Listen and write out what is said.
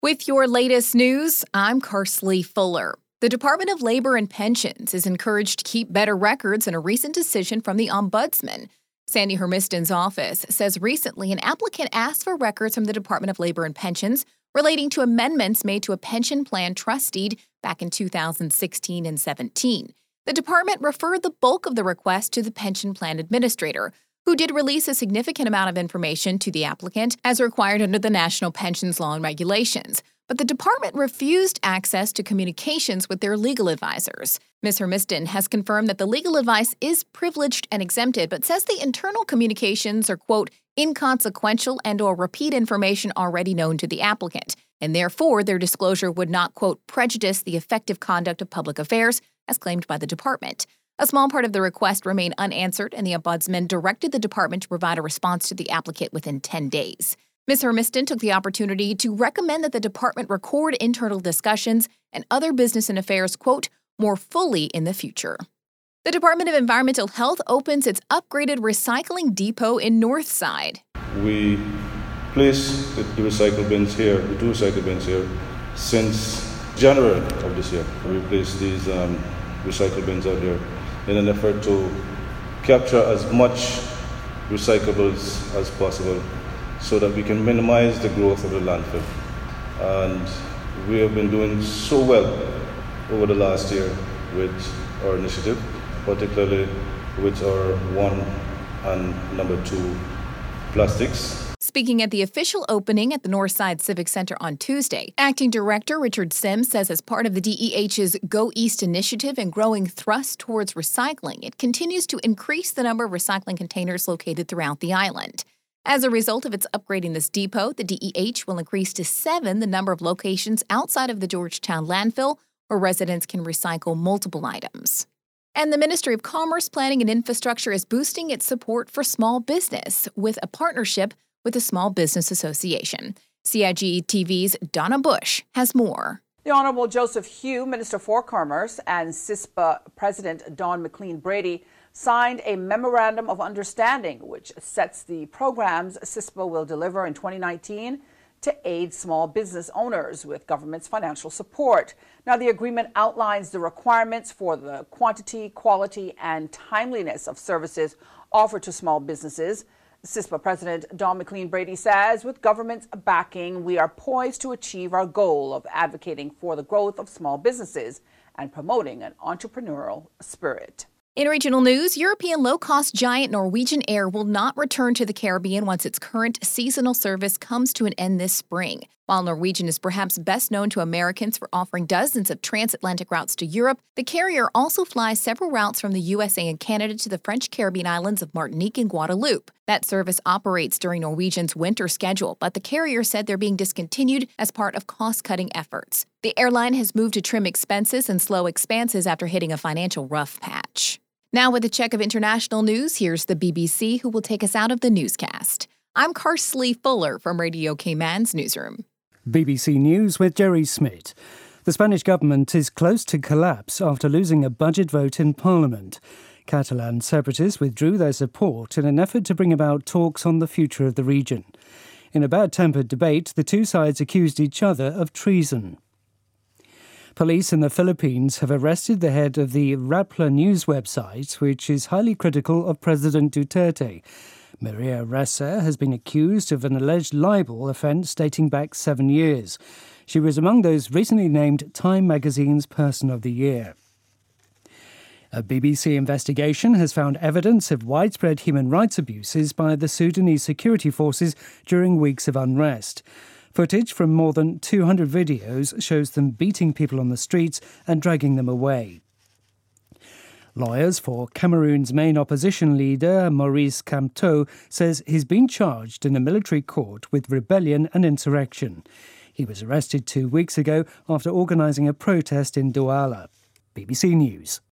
With your latest news, I'm Carsley Fuller. The Department of Labor and Pensions is encouraged to keep better records in a recent decision from the Ombudsman. Sandy Hermiston's office says recently an applicant asked for records from the Department of Labor and Pensions relating to amendments made to a pension plan trust deed back in 2016 and 17. The department referred the bulk of the request to the pension plan administrator, who did release a significant amount of information to the applicant as required under the National Pensions Law and Regulations. But the department refused access to communications with their legal advisors. Ms. Hermiston has confirmed that the legal advice is privileged and exempted, but says the internal communications are, quote, inconsequential and or repeat information already known to the applicant, and therefore their disclosure would not, quote, prejudice the effective conduct of public affairs, as claimed by the department. A small part of the request remained unanswered, and the Ombudsman directed the department to provide a response to the applicant within 10 days. Ms. Hermiston took the opportunity to recommend that the department record internal discussions and other business and affairs, quote, more fully in the future. The Department of Environmental Health opens its upgraded recycling depot in Northside. We placed the recycle bins here, the two recycle bins here, since January of this year. We placed these recycle bins out here in an effort to capture as much recyclables as possible so that we can minimize the growth of the landfill. And we have been doing so well over the last year with our initiative, particularly with our 1 and number 2 plastics. Speaking at the official opening at the Northside Civic Center on Tuesday, Acting Director Richard Sims says as part of the DEH's Go East initiative and growing thrust towards recycling, it continues to increase the number of recycling containers located throughout the island. As a result of its upgrading this depot, the DEH will increase to 7 the number of locations outside of the Georgetown landfill where residents can recycle multiple items. And the Ministry of Commerce, Planning and Infrastructure is boosting its support for small business with a partnership with the Small Business Association. CIG TV's Donna Bush has more. The Honourable Joseph Hew, Minister for Commerce, and CISPA President Don McLean Brady signed a Memorandum of Understanding which sets the programs CISPA will deliver in 2019 to aid small business owners with government's financial support. Now, the agreement outlines the requirements for the quantity, quality, and timeliness of services offered to small businesses. CISPA President Don McLean Brady says, with government's backing, we are poised to achieve our goal of advocating for the growth of small businesses and promoting an entrepreneurial spirit. In regional news, European low-cost giant Norwegian Air will not return to the Caribbean once its current seasonal service comes to an end this spring. While Norwegian is perhaps best known to Americans for offering dozens of transatlantic routes to Europe, the carrier also flies several routes from the USA and Canada to the French Caribbean islands of Martinique and Guadeloupe. That service operates during Norwegian's winter schedule, but the carrier said they're being discontinued as part of cost-cutting efforts. The airline has moved to trim expenses and slow expanses after hitting a financial rough patch. Now with a check of international news, here's the BBC who will take us out of the newscast. I'm Carsley Fuller from Radio Cayman's newsroom. BBC News with Jerry Smith. The Spanish government is close to collapse after losing a budget vote in Parliament. Catalan separatists withdrew their support in an effort to bring about talks on the future of the region. In a bad-tempered debate, the two sides accused each other of treason. Police in the Philippines have arrested the head of the Rappler news website, which is highly critical of President Duterte. Maria Ressa has been accused of an alleged libel offence dating back 7 years. She was among those recently named Time magazine's Person of the Year. A BBC investigation has found evidence of widespread human rights abuses by the Sudanese security forces during weeks of unrest. Footage from more than 200 videos shows them beating people on the streets and dragging them away. Lawyers for Cameroon's main opposition leader, Maurice Kamto, says he's been charged in a military court with rebellion and insurrection. He was arrested 2 weeks ago after organising a protest in Douala. BBC News.